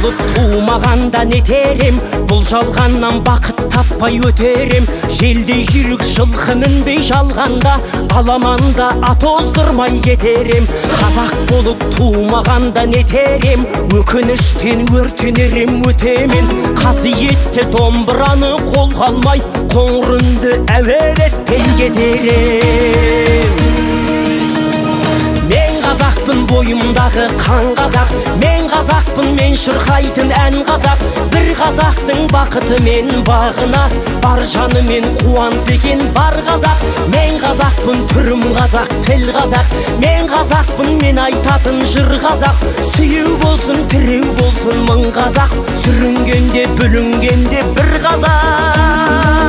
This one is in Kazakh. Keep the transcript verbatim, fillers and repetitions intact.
болып тумағанда нетерем, бұл жалғаннан бақыт таппай өтерем. Желдей жүрік жылқы мінбей жалғанда, аламанда ат оздырмай кетерем. Қазақ болып тумағанда нетерем, өкініштен өртенерем өтемен. Қасиетті домбыраны қолға алмай, қоңыр үнді әуелетпен кетерем. Мен қазақпын, бойымдағы қан қазақ, мен қазақпын, мен шырқайтын ән қазақ. Бір қазақтың бақыты мен бағына, бар жаны мен қуаныс екен бар қазақ. Мен қазақпын, түрім қазақ, тіл қазақ, мен қазақпын, мен айтатын жыр қазақ. Сүйеу болсын, тіреу болсын мың қазақ, сүрінгенде бүлінгенде бір қазақ.